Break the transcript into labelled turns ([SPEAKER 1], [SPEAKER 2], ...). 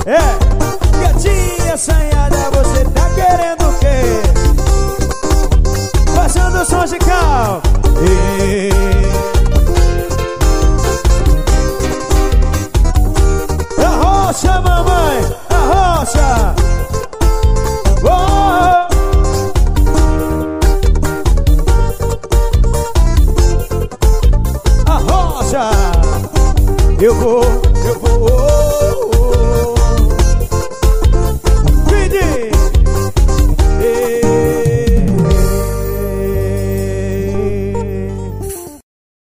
[SPEAKER 1] Gatinha assanhada, você tá querendo o quê? Fazendo som de cal.